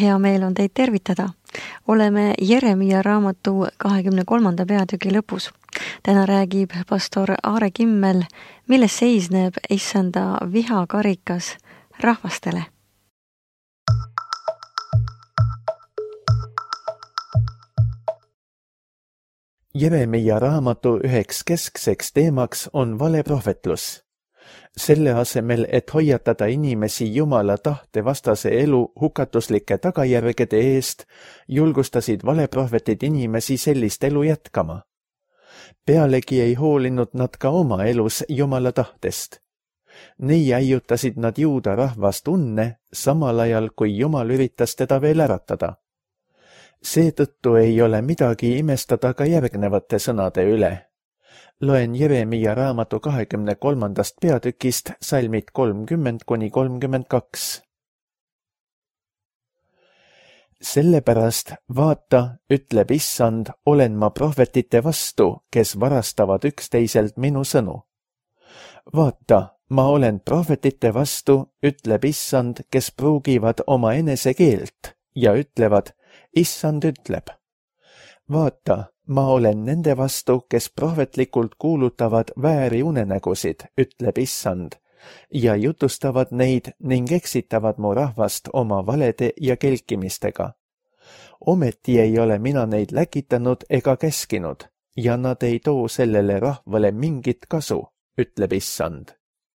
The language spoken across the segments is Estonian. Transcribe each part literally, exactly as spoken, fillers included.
hea meel on teid tervitada. Oleme Jeremia raamatu kahekümne kolmanda peatüki lõpus. Täna räägib pastor Aare Kimmel, milles seisneb issanda vihakarikas rahvastele. Jeremia raamatu üheks keskseks teemaks on valeprohvetlus. Selle asemel, et hoiatada inimesi Jumala tahte vastase elu hukatuslike tagajärgede eest, julgustasid valeprohvetid inimesi sellist elu jätkama. Pealegi ei hoolinud nad ka oma elus Jumala tahtest. Nii äiutasid nad juuda rahvast unne, samal ajal kui Jumal üritas teda veel äratada. Seetõttu ei ole midagi imestada ka järgnevate sõnade üle. Loen Jeremia raamatu kahekümne kolmandast peatükist salmid kolmkümmend kuni kolmkümmend kaks. Sellepärast, vaata, ütleb issand, olen ma prohvetite vastu, kes varastavad üksteiselt minu sõnu. Vaata, ma olen prohvetite vastu, ütleb issand, kes pruugivad oma enese keelt ja ütlevad, issand ütleb. Vaata, ma olen nende vastu, kes prohvetlikult kuulutavad vääri unenägusid, ütleb issand, ja jutustavad neid ning eksitavad mu rahvast oma valede ja kelkimistega. Ometi ei ole mina neid läkitanud ega käskinud, ja nad ei too sellele rahvale mingit kasu, ütleb issand.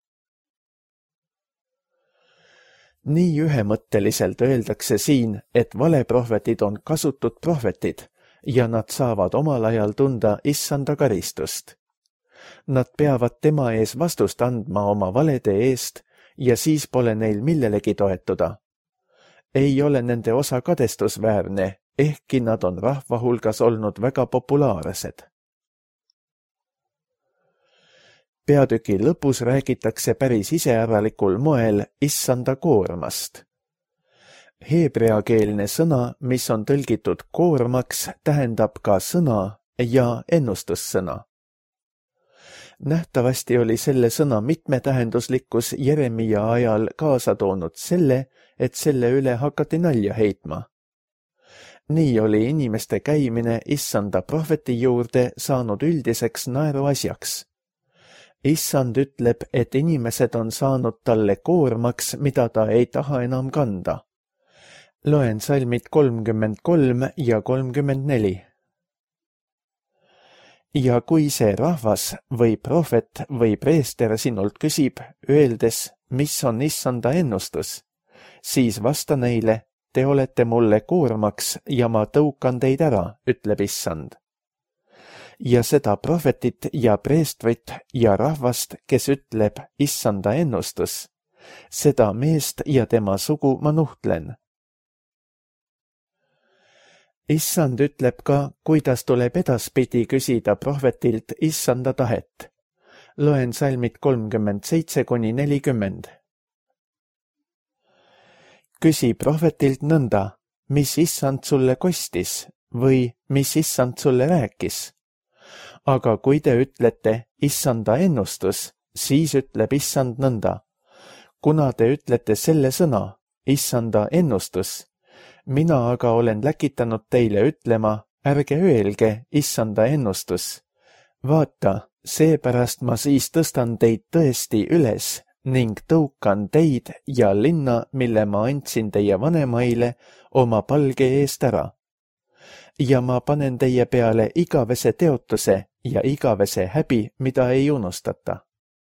Nii ühemõtteliselt öeldakse siin, et valeprohvetid on kasutud prohvetid, ja nad saavad omal ajal tunda issanda karistust. Nad peavad tema ees vastust andma oma valede eest ja siis pole neil millelegi toetuda. Ei ole nende osa kadestusväärne, ehkki nad on rahva hulgas olnud väga populaarsed. Peatüki lõpus räägitakse päris iseäralikul moel issanda koormast. Heebreakeelne sõna, mis on tõlgitud koormaks, tähendab ka sõna ja ennustussõna. Nähtavasti oli selle sõna mitmetähenduslikkus Jeremia ajal kaasa toonud selle, et selle üle hakati nalja heitma. Nii oli inimeste käimine issanda prohveti juurde saanud üldiseks naeruasjaks. Issand ütleb, et inimesed on saanud talle koormaks, mida ta ei taha enam kanda. Loen salmid kolmkümmend kolm ja kolmkümmend neli. Ja kui see rahvas või prohvet või preester sinult küsib, öeldes, mis on issanda ennustus, siis vasta neile, te olete mulle koormaks ja ma tõukan teid ära, ütleb issand. Ja seda prohvetit ja preestrit ja rahvast, kes ütleb issanda ennustus, seda meest ja tema sugu ma nuhtlen. Issand ütleb ka, kuidas tuleb edaspidi küsida prohvetilt issanda tahet. Loen salmid kolmkümmend seitse kuni nelikümmend. Küsi prohvetilt nõnda, mis issand sulle kostis või mis issand sulle rääkis. Aga kui te ütlete issanda ennustus, siis ütleb issand nõnda. Kuna te ütlete selle sõna, issanda ennustus, mina aga olen läkitanud teile ütlema, ärge öelge issanda ennustus. Vaata, seepärast ma siis tõstan teid tõesti üles ning tõukan teid ja linna, mille ma andsin teie vanemaile oma palge eest ära. Ja ma panen teie peale igavese teotuse ja igavese häbi, mida ei unustata.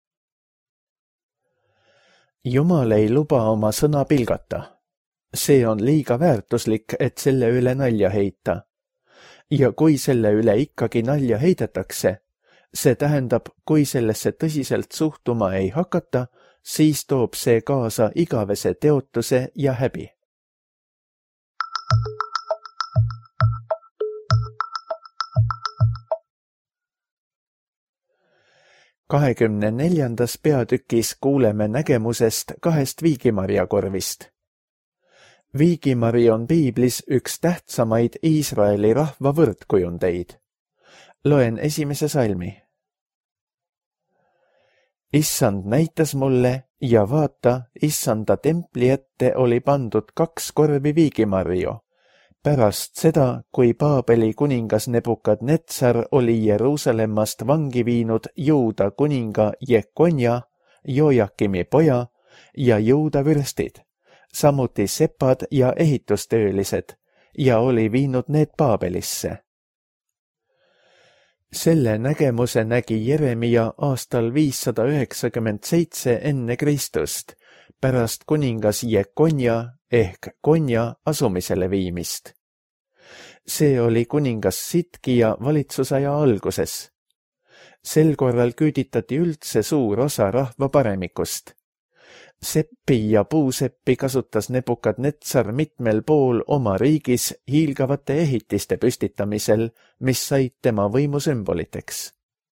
Jumal ei luba oma sõna pilgata. See on liiga väärtuslik, et selle üle nalja heita. Ja kui selle üle ikkagi nalja heidetakse, see tähendab, kui sellesse tõsiselt suhtuma ei hakata, siis toob see kaasa igavese teotuse ja häbi. kahekümne neljandas peatükis kuuleme nägemusest kahest viigimarjakorvist. Viigimari on piiblis üks tähtsamaid Iisraeli rahva võrdkujundeid. Loen esimese salmi. Issand näitas mulle ja vaata, issanda templi ette oli pandud kaks korvi viigimarju. Pärast seda, kui Paabeli kuningas Nebukadnetsar oli Jeruusalemmast vangi viinud Juuda kuninga Jekonja, Jojakimi poja ja Juuda vürstid, samuti sepad ja ehitustöölised, ja oli viinud need Paabelisse. Selle nägemuse nägi Jeremia aastal viissada üheksakümmend seitse enne Kristust, pärast kuningas Jekonja ehk Konja asumisele viimist. See oli kuningas Sitkija valitsusaja alguses. Sel korral küüditati üldse suur osa rahva paremikust. Seppi ja puuseppi kasutas Nebukadnetsar mitmel pool oma riigis hiilgavate ehitiste püstitamisel, mis said tema võimu sümboliteks.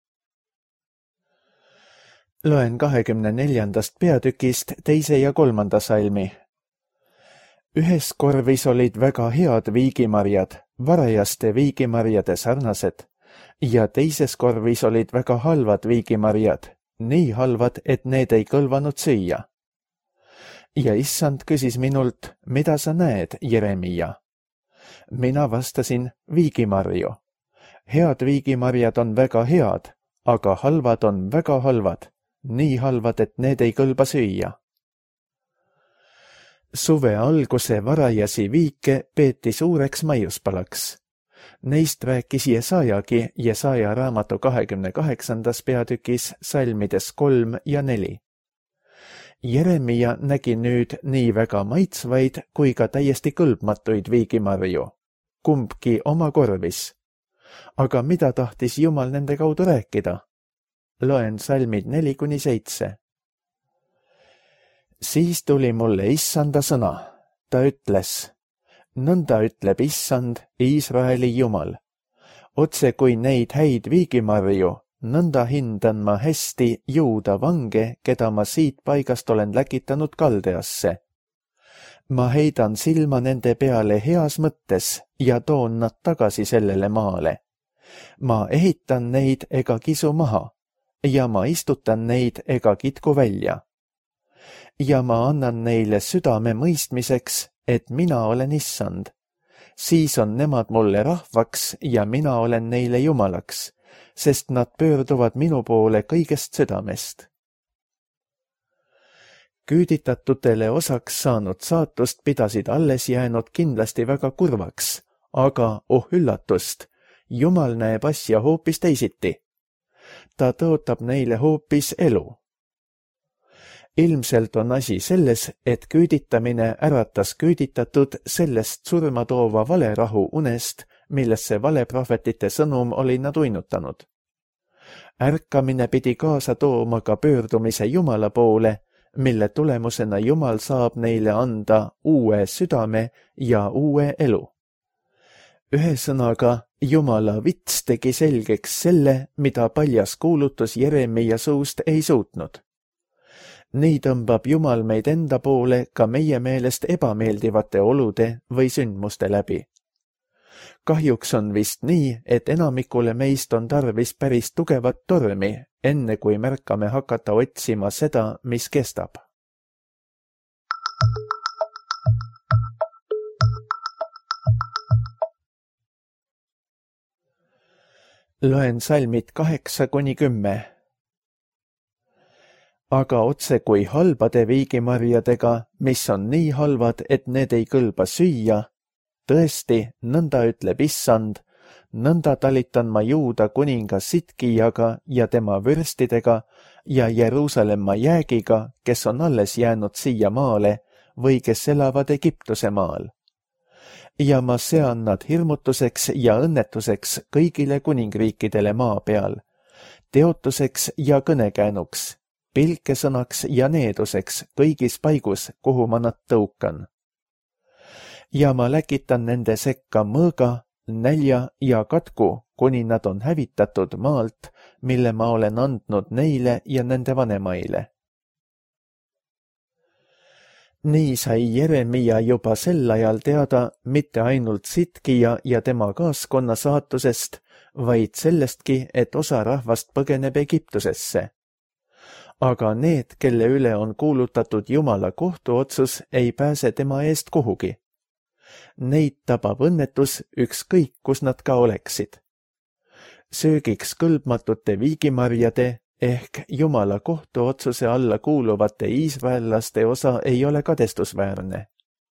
Loen kahekümne neljandast peatükist teise ja kolmanda salmi. Ühes korvis olid väga head viigimarjad, varajaste viigimarjade sarnased, ja teises korvis olid väga halvad viigimarjad, nii halvad, et need ei kõlvanud süüa. Ja issand küsis minult, mida sa näed, Jeremia? Mina vastasin, viigimarju. Head viigimarjad on väga head, aga halvad on väga halvad, nii halvad, et need ei kõlba süüa. Suve alguse varajasi viike peeti suureks maiuspalaks. Neist rääkis Jesajagi Jesaja raamatu kahekümne kaheksandas peatükis salmides kolm ja neli. Jeremia nägi nüüd nii väga maitsvaid kui ka täiesti kõlbmatuid viigimarju, kumbki oma korvis. Aga mida tahtis Jumal nende kaudu rääkida? Loen salmid neli kuni seitse. Siis tuli mulle issanda sõna. Ta ütles, nõnda ütleb issand, Iisraeli Jumal. Otse kui neid häid viigimarju, nõnda hindan ma hästi Juuda vange, keda ma siit paigast olen läkitanud Kaldeasse. Ma heidan silma nende peale heas mõttes ja toon nad tagasi sellele maale. Ma ehitan neid ega kisu maha ja ma istutan neid ega kitku välja. Ja ma annan neile südame mõistmiseks, et mina olen issand. Siis on nemad mulle rahvaks ja mina olen neile jumalaks, sest nad pöörduvad minu poole kõigest südamest. Küüditatutele osaks saanud saatust pidasid alles jäänud kindlasti väga kurvaks, aga oh üllatust, Jumal näeb asja hoopis teisiti. Ta tõotab neile hoopis elu. Ilmselt on asi selles, et küüditamine äratas küüditatud sellest surma toova valerahu unest, millesse valeprohvetite sõnum oli nad uinutanud. Ärkamine pidi kaasa tooma ka pöördumise Jumala poole, mille tulemusena Jumal saab neile anda uue südame ja uue elu. Ühesõnaga, Jumala vits tegi selgeks selle, mida paljas kuulutus Jeremia suust ei suutnud. Nii tõmbab Jumal meid enda poole ka meie meelest ebameeldivate olude või sündmuste läbi. Kahjuks on vist nii, et enamikule meist on tarvis päris tugevat tormi, enne kui märkame hakata otsima seda, mis kestab. Loen salmid kaheksa kuni kümme. Aga otse kui halbade viigimarjadega, mis on nii halvad, et need ei kõlba süüa, tõesti, nõnda ütleb issand, nõnda talitan ma Juuda kuninga Sitkijaga ja tema vürstidega ja Jeruusalemma jäägiga, kes on alles jäänud siia maale või kes elavad Egiptuse maal. Ja ma sean nad hirmutuseks ja õnnetuseks kõigile kuningriikidele maa peal, teotuseks ja kõnekäänuks, pilkesõnaks ja needuseks kõigis paigus, kuhu ma nad tõukan. Ja ma läkitan nende sekka mõõga, nälja ja katku, kuni nad on hävitatud maalt, mille ma olen andnud neile ja nende vanemaile. Nii sai Jeremia juba sel ajal teada mitte ainult Sitkija ja tema kaaskonna saatusest, vaid sellestki, et osa rahvast põgeneb Egiptusesse. aga need, kelle üle on kuulutatud Jumala kohtuotsus, ei pääse tema eest kuhugi. Neid tabab õnnetus ükskõik, kus nad ka oleksid. Söögiks kõlbmatute viigimarjade ehk Jumala kohtuotsuse alla kuuluvate iisraellaste osa ei ole kadestusväärne.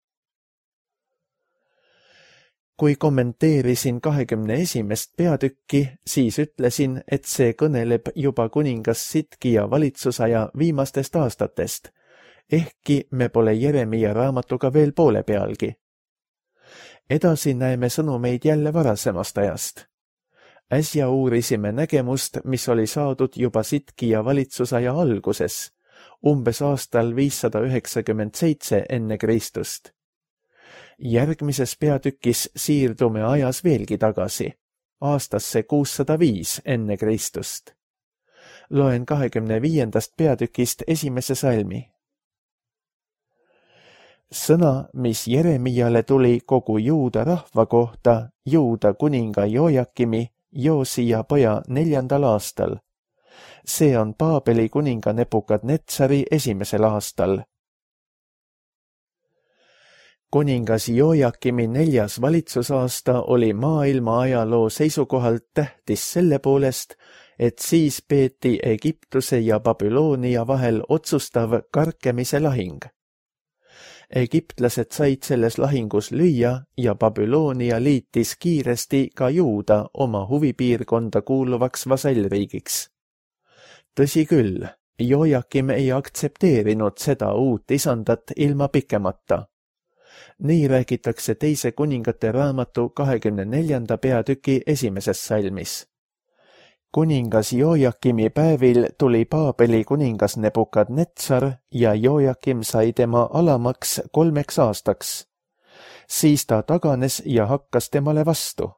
Kui kommenteerisin kahekümne esimest peatükki, siis ütlesin, et see kõneleb juba kuningas Sidkia valitsusaja viimastest aastatest, ehkki me pole Jeremia raamatuga veel poole pealgi. Edasi näeme sõnumeid jälle varasemast ajast. Äsja uurisime nägemust, mis oli saadud juba Sidkia valitsusaja alguses, umbes aastal viissada üheksakümmend seitse enne Kristust. Järgmises peatükis siirdume ajas veelgi tagasi, aastasse kuussada viis enne Kristust. Loen kahekümne viiendast peatükist esimese salmi. Sõna, mis Jeremiale tuli kogu Juuda rahva kohta Juuda kuninga Jojakimi, Joosia poja neljandal aastal. See on Paabeli kuninga Nebukadnetsari esimesel aastal. Kuningas Jojakimi neljas valitsusaasta oli maailma ajaloo seisukohalt tähtis selle poolest, et siis peeti Egiptuse ja Babyloonia vahel otsustav karkemise lahing. Egiptlased said selles lahingus lüüa ja Babyloonia liitis kiiresti ka Juuda oma huvipiirkonda kuuluvaks vasallriigiks. Tõsi küll, Jojakim ei aktsepteerinud seda uut isandat ilma pikemata. Nii räägitakse teise kuningate raamatu kahekümne neljanda peatüki esimeses salmis. Kuningas Jojakimi päevil tuli Paabeli kuningas Nebukadnetsar ja Jojakim sai tema alamaks kolmeks aastaks. Siis ta taganes ja hakkas temale vastu.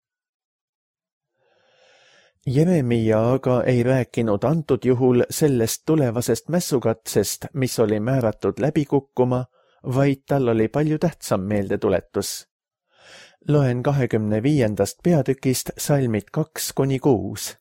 Jeremia aga ei rääkinud antud juhul sellest tulevasest mässukatsest, mis oli määratud läbi kukkuma, vaid tal oli palju tähtsam meeldetuletus. Loen kahekümne viiendast peatükist salmid kaks kuni kuus.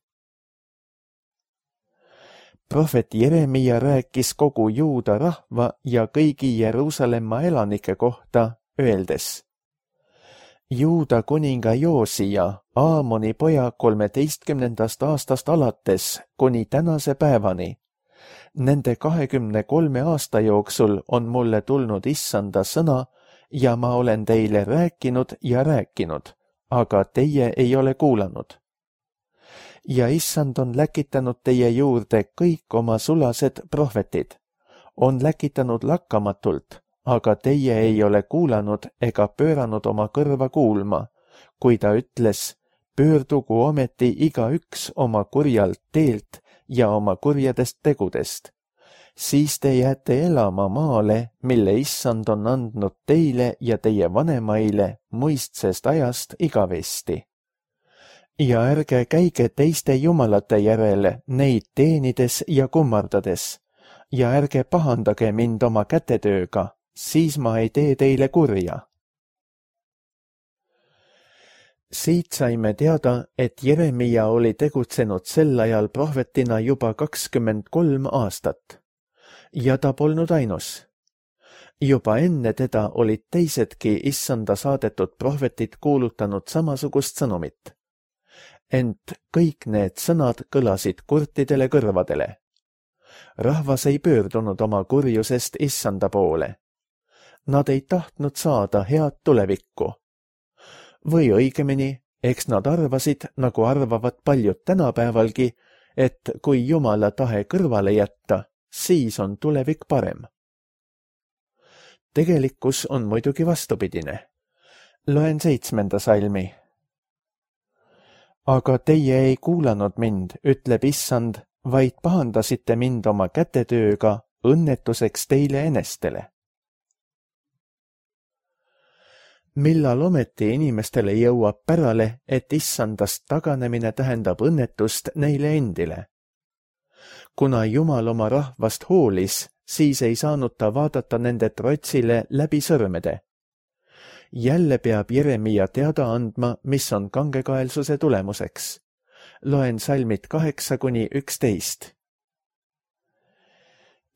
Prohvet Jeremia rääkis kogu Juuda rahva ja kõigi Jeruusalemma elanike kohta, öeldes: Juuda kuninga Joosia, Aamoni poja kolmeteistkümnendast aastast alates kuni tänase päevani. Nende kahekümne kolme aasta jooksul on mulle tulnud issanda sõna ja ma olen teile rääkinud ja rääkinud, aga teie ei ole kuulanud. Ja issand on läkitanud teie juurde kõik oma sulased prohvetid. On läkitanud lakkamatult, aga teie ei ole kuulanud ega pööranud oma kõrva kuulma, kui ta ütles, pöördugu ometi igaüks oma kurjalt teelt ja oma kurjadest tegudest. Siis te jääte elama maale, mille issand on andnud teile ja teie vanemaile muistsest ajast igavesti. Ja ärge käige teiste jumalate järele neid teenides ja kummardades, ja ärge pahandage mind oma kätetööga, siis ma ei tee teile kurja. Siit saime teada, et Jeremia oli tegutsenud sel ajal prohvetina juba kakskümmend kolm aastat. Ja ta polnud ainus. Juba enne teda olid teisedki issanda saadetud prohvetid kuulutanud samasugust sõnumit. Ent kõik need sõnad kõlasid kurtidele kõrvadele. Rahvas ei pöördunud oma kurjusest issanda poole. Nad ei tahtnud saada head tulevikku. Või õigemini, eks nad arvasid, nagu arvavad paljud tänapäevalgi, et kui Jumala tahe kõrvale jätta, siis on tulevik parem. Tegelikkus on muidugi vastupidine. Loen seitsmenda salmi. Aga teie ei kuulanud mind, ütleb issand, vaid pahandasite mind oma kätetööga õnnetuseks teile enestele. Millal ometi inimestele jõuab pärale, et issandast taganemine tähendab õnnetust neile endile? Kuna Jumal oma rahvast hoolis, siis ei saanud ta vaadata nende trotsile läbi sõrmede. Jälle peab Jeremia teada andma, mis on kangekaelsuse tulemuseks. Loen salmid kaheksa kuni üksteist.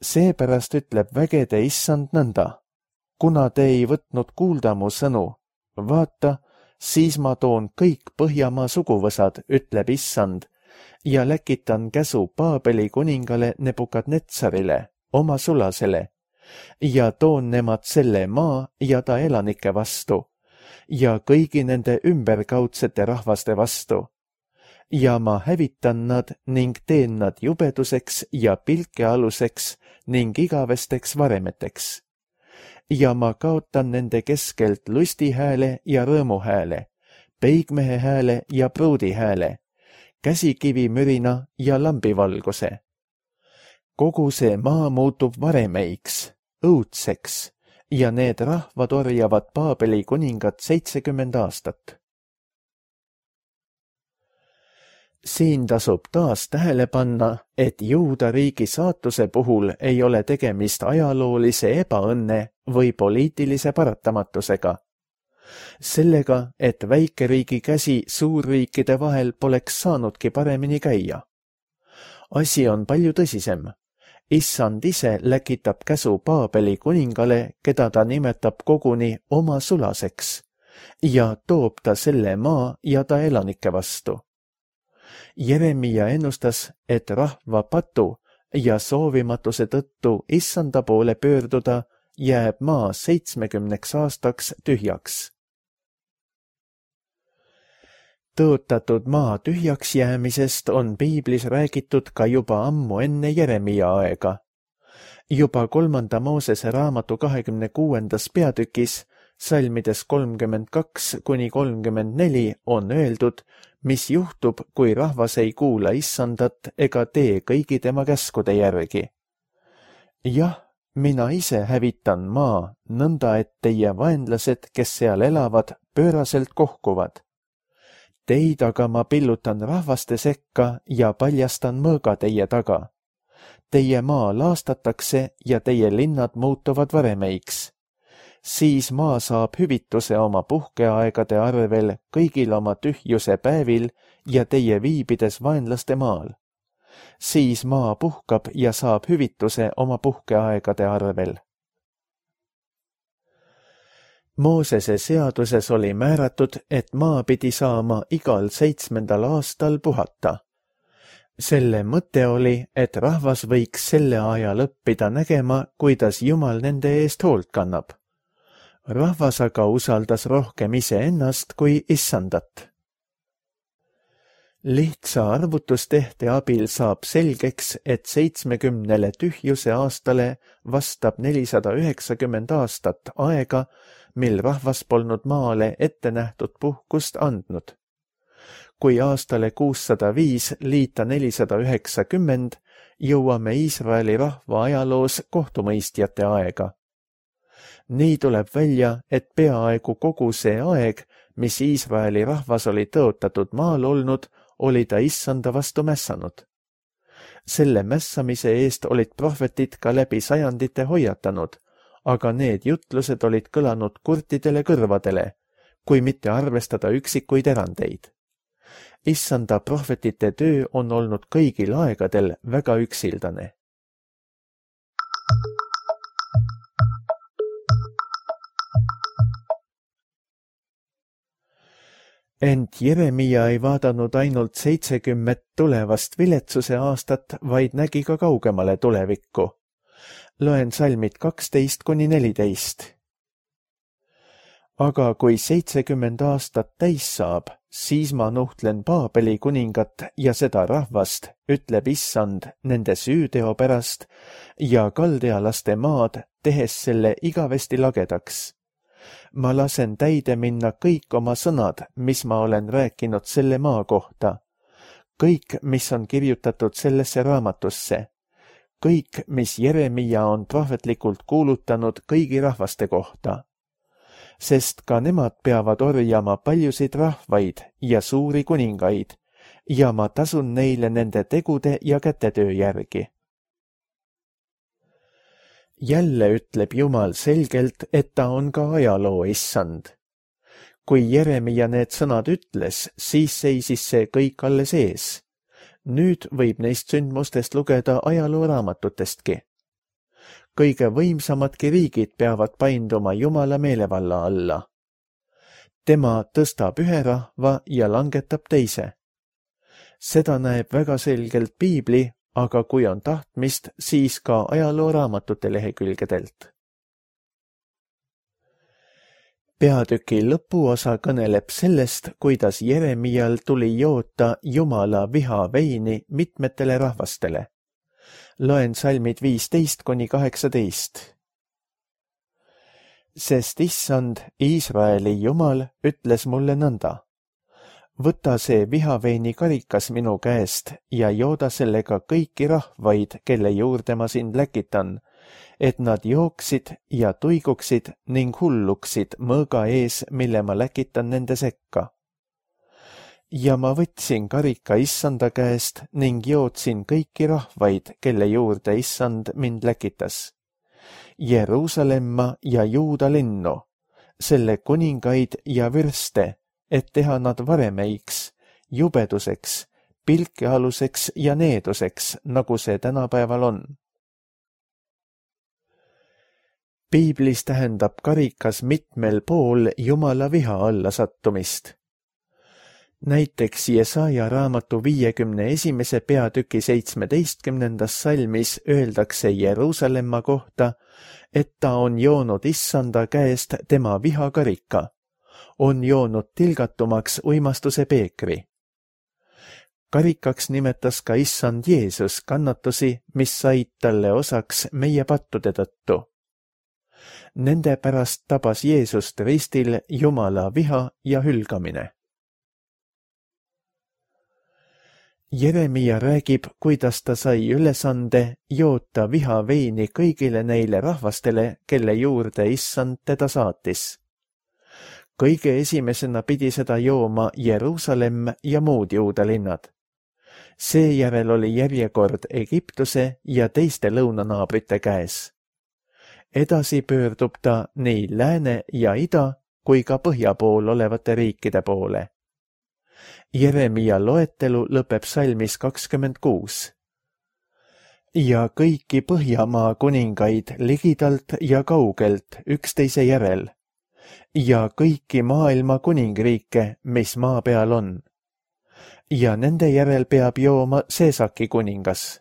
seepärast ütleb vägede issand nõnda. Kuna te ei võtnud kuulda mu sõnu, vaata, siis ma toon kõik Põhjamaa suguvõsad, ütleb issand, ja läkitan käsu Paabeli kuningale Nebukadnetsarile, oma sulasele, ja toon nemad selle maa ja ta elanike vastu ja kõigi nende ümberkaudsete rahvaste vastu. Ja ma hävitan nad ning teen nad jubeduseks ja pilkealuseks ning igavesteks varemeteks. Ja ma kaotan nende keskelt lustihääle ja rõõmuhääle, peigmehe hääle ja pruudihääle, käsikivimürina ja lambivalguse. Kogu see maa muutub varemeiks, õudseks, ja need rahvad orjavad Paabeli kuningat seitsekümmend aastat. Siin tasub taas tähele panna, et Juuda riigi saatuse puhul ei ole tegemist ajaloolise ebaõnne või poliitilise paratamatusega. Sellega, et väikeriigi käsi suurriikide vahel poleks saanudki paremini käia. Asi on palju tõsisem. Issand ise läkitab käsu Paabeli kuningale, keda ta nimetab koguni oma sulaseks, ja toob ta selle maa ja ta elanike vastu. Jeremia ennustas, et rahva patu ja soovimatuse tõttu issanda poole pöörduda jääb maa seitsmekümneks aastaks tühjaks. Tõotatud maa tühjaks jäämisest on piiblis räägitud ka juba ammu enne Jeremia aega. Juba kolmanda Moosese raamatu kahekümne kuuendas peatükis, salmides kolmkümmend kaks kuni kolmkümmend neli on öeldud, mis juhtub, kui rahvas ei kuula issandat ega tee kõigi tema käskude järgi. Jah, mina ise hävitan maa, nõnda et teie vaenlased, kes seal elavad, pööraselt kohkuvad. Teid aga ma pillutan rahvaste sekka ja paljastan mõõga teie taga. Teie maa laastatakse ja teie linnad muutuvad varemeiks. Siis maa saab hüvituse oma puhkeaegade arvel kõigil oma tühjuse päevil ja teie viibides vaenlaste maal. Siis maa puhkab ja saab hüvituse oma puhkeaegade arvel. Moosese seaduses oli määratud, et maa pidi saama igal seitsmendal aastal puhata. Selle mõte oli, et rahvas võiks selle aja lõppida nägema, kuidas Jumal nende eest hoolt kannab. Rahvas aga usaldas rohkem iseennast kui issandat. Lihtsa arvutustehte abil saab selgeks, et seitsmekümnele tühjuse aastale vastab nelisada üheksakümmend aastat aega, mil rahvas polnud maale ette nähtud puhkust andnud. Kui aastale kuussada viis liita nelisada üheksakümmend, jõuame Iisraeli rahva ajaloos kohtumõistjate aega. Nii tuleb välja, et peaaegu kogu see aeg, mis Iisraeli rahvas oli tõotatud maal olnud, oli ta issanda vastu mässanud. Selle mässamise eest olid prohvetid ka läbi sajandite hoiatanud, aga need jutlused olid kõlanud kurtidele kõrvadele, kui mitte arvestada üksikuid erandeid. Issanda prohvetite töö on olnud kõigil aegadel väga üksildane. Ent Jeremia ei vaadanud ainult seitsekümmet tulevast viletsuse aastat, vaid nägi ka kaugemale tulevikku. Loen salmid kaksteist kuni neliteist. Aga kui seitsekümmend aastat täis saab, siis ma nuhtlen Paabeli kuningat ja seda rahvast, ütleb issand nende süüteo pärast ja kaldealaste maad, tehes selle igavesti lagedaks. Ma lasen täide minna kõik oma sõnad, mis ma olen rääkinud selle maa kohta. Kõik, mis on kirjutatud sellesse raamatusse. Kõik, mis Jeremia on prohvetlikult kuulutanud kõigi rahvaste kohta. Sest ka nemad peavad orjama paljusid rahvaid ja suuri kuningaid ja ma tasun neile nende tegude ja kätetöö järgi. Jälle ütleb Jumal selgelt, et ta on ka ajaloo issand. Kui Jeremia need sõnad ütles, siis seisis see kõik alles ees. Nüüd võib neist sündmustest lugeda ajalooraamatutestki. kõige võimsamadki riigid peavad painduma Jumala meelevalla alla. Tema tõstab ühe rahva ja langetab teise. Seda näeb väga selgelt Piibli, aga kui on tahtmist, siis ka ajalooraamatute lehekülgedelt. Peatüki lõpuosa kõneleb sellest, kuidas Jeremial tuli joota Jumala viha veini mitmetele rahvastele. Loen salmid viisteist kuni kaheksateist. Sest issand, Iisraeli Jumal, ütles mulle nõnda. Võta see vihaveini karikas minu käest ja jooda sellega kõiki rahvaid, kelle juurde ma sind läkitan, et nad jooksid ja tuiguksid ning hulluksid mõõga ees, mille ma läkitan nende sekka. Ja ma võtsin karika issanda käest ning jootsin kõiki rahvaid, kelle juurde issand mind läkitas. Jeruusalemma ja Juuda linnu, selle kuningaid ja vürste, et teha nad varemeiks, jubeduseks, pilkealuseks ja needuseks, nagu see tänapäeval on. Piiblis tähendab karikas mitmel pool Jumala viha alla sattumist. Näiteks Jesaja raamatu viiekümne esimese peatüki seitsmeteistkümnendas salmis öeldakse Jeruusalemma kohta, et ta on joonud issanda käest tema vihakarika, on joonud tilgatumaks uimastuse peekri. Karikaks nimetas ka issand Jeesus kannatusi, mis said talle osaks meie pattude tõttu. Nende pärast tabas Jeesust ristil Jumala viha ja hülgamine. Jeremia räägib, kuidas ta sai ülesande joota vihaveini kõigile neile rahvastele, kelle juurde issand teda saatis. Kõige esimesena pidi seda jooma Jeruusalemm ja muud Juuda linnad. Seejärel oli järjekord Egiptuse ja teiste lõunanaabrite käes. Edasi pöördub ta nii lääne ja ida kui ka põhja pool olevate riikide poole. Jeremia loetelu lõpeb salmis kakskümmend kuus. Ja kõiki Põhjamaa kuningaid ligidalt ja kaugelt üksteise järel ja kõiki maailma kuningriike, mis maa peal on. Ja nende järel peab jooma Seesaki kuningas.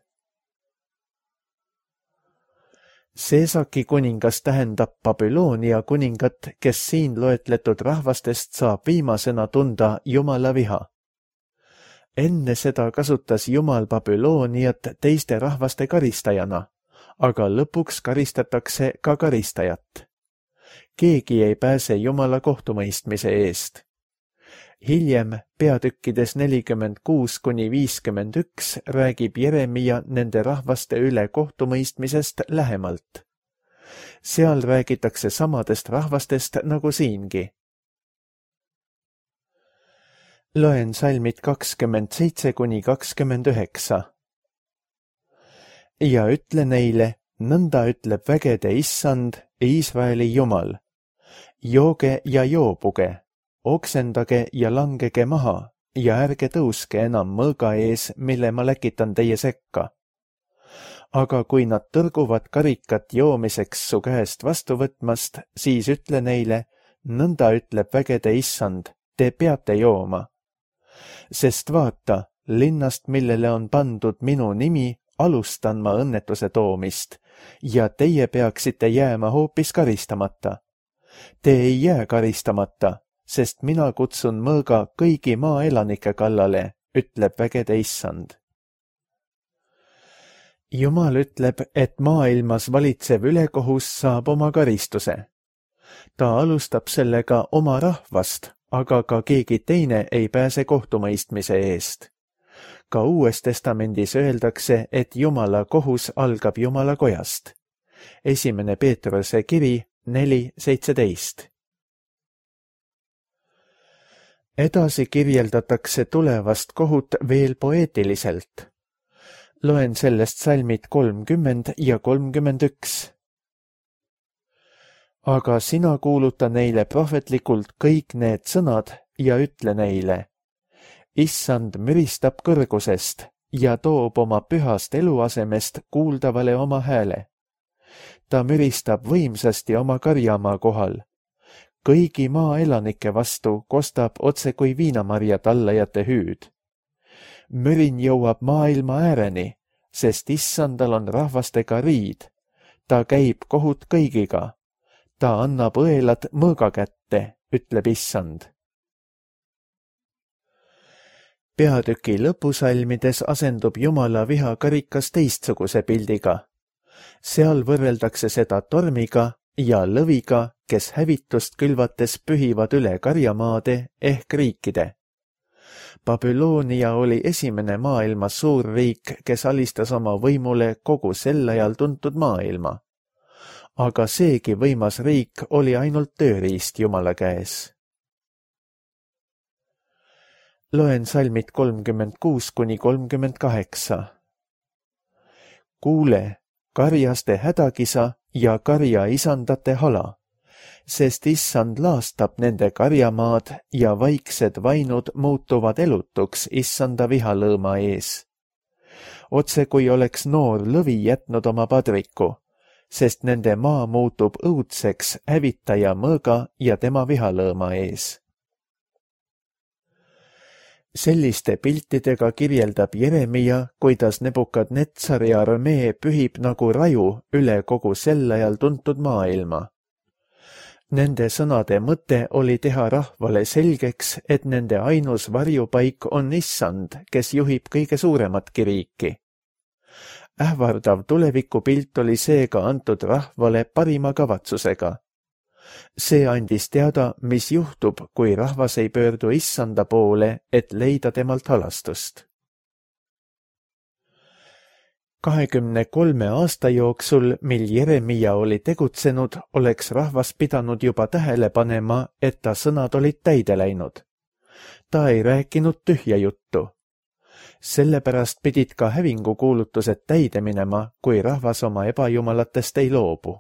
Seesaki kuningas tähendab Babyloonia kuningat, kes siin loetletud rahvastest saab viimasena tunda Jumala viha. Enne seda kasutas Jumal Babyloniat teiste rahvaste karistajana, aga lõpuks karistatakse ka karistajat. Keegi ei pääse Jumala kohtumõistmise eest. Hiljem peatükkides nelikümmend kuus kuni viiskümmend üks räägib Jeremia nende rahvaste üle kohtumõistmisest lähemalt. Seal räägitakse samadest rahvastest nagu siingi. Loen salmid kakskümmend seitse kuni kakskümmend üheksa. Ja ütle neile, nõnda ütleb vägede issand, Iisraeli Jumal. Jooge ja joobuge, oksendage ja langege maha ja ärge tõuske enam mõõga ees, mille ma läkitan teie sekka. Aga kui nad tõrguvad karikat joomiseks su käest vastu võtmast, siis ütle neile, nõnda ütleb vägede issand, te peate jooma. Sest vaata, linnast, millele on pandud minu nimi, alustan ma õnnetuse toomist ja teie peaksite jääma hoopis karistamata. Te ei jää karistamata, sest mina kutsun mõõga kõigi maaelanike kallale, ütleb vägede issand. Jumal ütleb, et maailmas valitsev ülekohus saab oma karistuse. Ta alustab sellega oma rahvast, aga ka keegi teine ei pääse kohtumõistmise eest. Ka Uues Testamendis öeldakse, et Jumala kohus algab Jumala kojast. Esimene Peetruse kiri neli seitseteist. Edasi kirjeldatakse tulevast kohut veel poeetiliselt. Loen sellest salmid kolmkümmend ja kolmkümmend üks. Aga sina kuuluta neile prohvetlikult kõik need sõnad ja ütle neile. Issand müristab kõrgusest ja toob oma pühast eluasemest kuuldavale oma hääle. ta müristab võimsasti oma karjamaa kohal. Kõigi maaelanike vastu kostab otse kui viinamarja tallajate hüüd. Mürin jõuab maailma ääreni, sest issandal on rahvastega riid. Ta käib kohut kõigiga. Ta annab õelad mõõga kätte, ütleb issand. Peatüki lõpusalmides asendub Jumala vihakarikas teistsuguse pildiga. Seal võrreldakse seda tormiga ja lõviga, kes hävitust külvates pühivad üle karjamaade ehk riikide. Babyloonia oli esimene maailma suurriik, kes alistas oma võimule kogu sel ajal tuntud maailma. Aga seegi võimas riik oli ainult tööriist Jumala käes. Loen salmid kolmkümmend kuus kuni kolmkümmend kaheksa. Kuule, karjaste hädakisa ja karja isandate hala, sest issand laastab nende karjamaad ja vaiksed vainud muutuvad elutuks issanda vihalõõma ees. Otse kui oleks noor lõvi jätnud oma padriku, sest nende maa muutub õudseks hävitaja mõõga ja tema vihalõõma ees. Selliste piltidega kirjeldab Jeremia, kuidas Nebukadnetsari armee pühib nagu raju üle kogu sel ajal tuntud maailma. Nende sõnade mõte oli teha rahvale selgeks, et nende ainus varjupaik on issand, kes juhib kõige suurematki riiki. Ähvardav tulevikupilt oli seega antud rahvale parima kavatsusega. See andis teada, mis juhtub, kui rahvas ei pöördu issanda poole, et leida temalt halastust. kahekümne kolme aasta jooksul, mil Jeremia oli tegutsenud, oleks rahvas pidanud juba tähele panema, et ta sõnad olid täide läinud. Ta ei rääkinud tühja juttu. Sellepärast pidid ka hävingukuulutused täide minema, kui rahvas oma ebajumalatest ei loobu.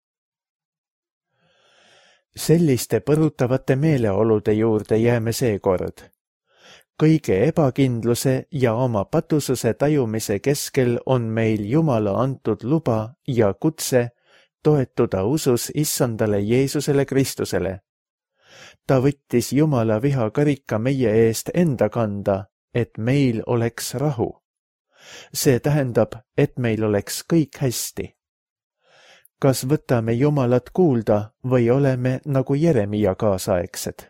Selliste põrutavate meeleolude juurde jääme seekord. Kõige ebakindluse ja oma patususe tajumise keskel on meil Jumala antud luba ja kutse toetuda usus issandale Jeesusele Kristusele. Ta võttis Jumala vihakarika meie eest enda kanda, et meil oleks rahu. See tähendab, et meil oleks kõik hästi. Kas võtame Jumalat kuulda või oleme nagu Jeremia kaasaegsed?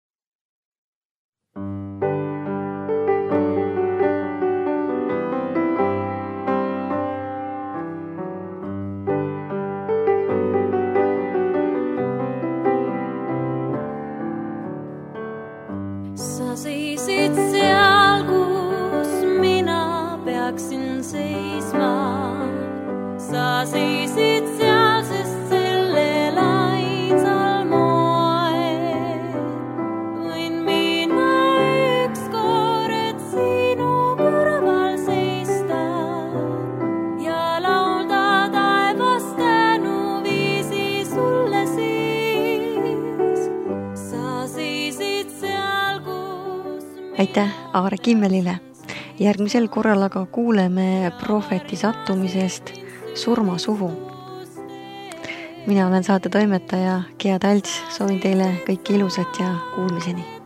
Sa seisid seal, kus mina peaksin seisma. Sa seisid seal, sest sellel ainsal moel võin mina ükskord sinu kõrval seista ja laulda taevast tänuviisi sulle siis. Sa seisid seal, kus mina... Aitäh Aare Kimmelile! Järgmisel korral aga kuuleme prohveti sattumisest surmasuhu. Mina olen saate toimetaja Gea Talts, soovin teile kõike ilusat ja kuulmiseni.